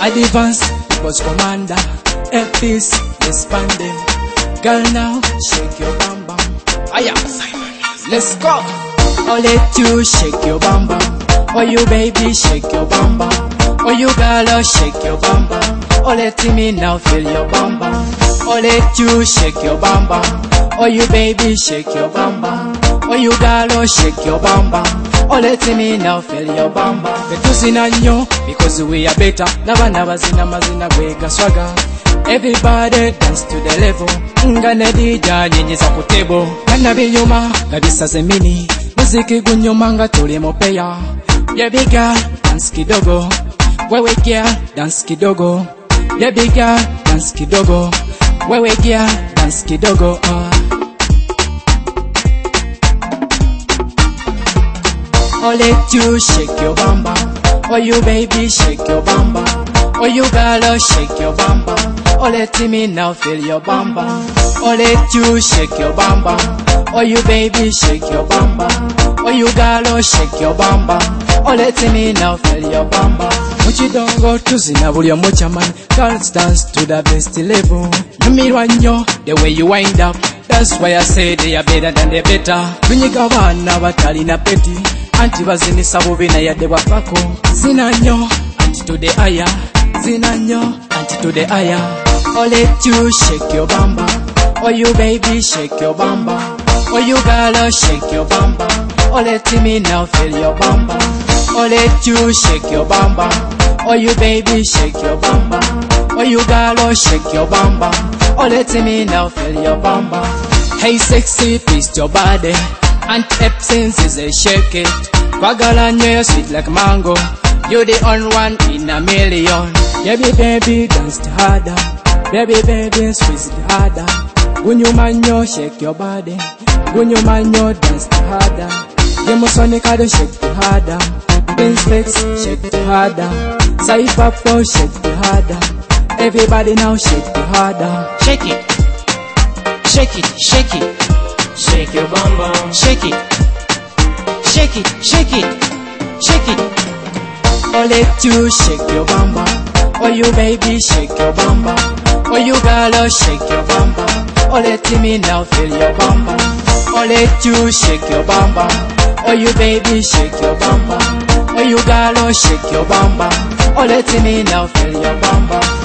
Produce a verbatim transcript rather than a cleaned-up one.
Advance, boss commander, F is expanding. Girl now, shake your bam bam. I am Simon. Let's go. I'll let you shake your bam bam. Oh you baby, shake your bam bam. Oh you girl, oh shake your bam bam. Oh let me now feel your bam bam. Oh let you shake your bam bam. Oh you baby, shake your bam bam. Oh you girl, oh shake your bam bam. Oh let me now feel your bam bam. Betuzina nyo because we are better. Naba naba zina mazina gwega swagger. Everybody dance to the level. Ngane dija nyenyeza ku table. Kana binyuma kabisa zemini. Muziki gunyuma nga tuli mopeya. Baby girl dance kidogo. Wewe girl dance kidogo. Baby girl dance kidogo. Wewe girl dance kidogo. uh. Oh let you shake your bam bam. Oh you baby shake your bam bam. Oh you girl, oh shake your bam bam. Oh let me now feel your bam bam. Oh let you shake your bam bam. Oh you baby shake your bam bam. Oh you girl, oh shake your bam bam. Oh let me now feel your bam bam. Muchidongo tuzina buli omuchaman. Girls dance to the best level. Nyumirwa nnyo the way you wind up. That's why I say they are better than the better. Tunyiga bana batalina peti. Anti bazinisa bubi na yadde bwapako. Zina nnyo anti to the aya. Zina nnyo anti to the aya. Oh let you shake your bam bam. Oh you baby shake your bam bam. Oh you girl, oh shake your bam bam. Oh let me now feel your bam bam. Oh let you shake your bam bam. Oh you baby shake your bam bam. Oh you girl, oh shake your bam bam. Oh let me now feel your bam bam. Hey sexy, twist your body. Aunt Epsins is a shake it. Kwagala nyo sweet like mango. You the only one in a million. Baby baby dance harder. Baby baby squeeze it harder. When you man yo shake your body. When you man yo dance harder. Yemusonic do shake it harder. Prince Flex shake it harder. Sai Papo shake it harder. Everybody now shake it harder. Shake it, shake it, shake it. Shake your bum bum. Shake it, shake it, shake it, shake it. Oh let you shake your bam bam. Oh you baby shake your bam bam. Oh you girl, oh shake your bam bam. Oh let me now feel your bam bam. Oh let you shake your bam bam. Oh you baby shake your bam bam. Oh you girl, oh shake your bam bam. Oh let me now feel your bam bam.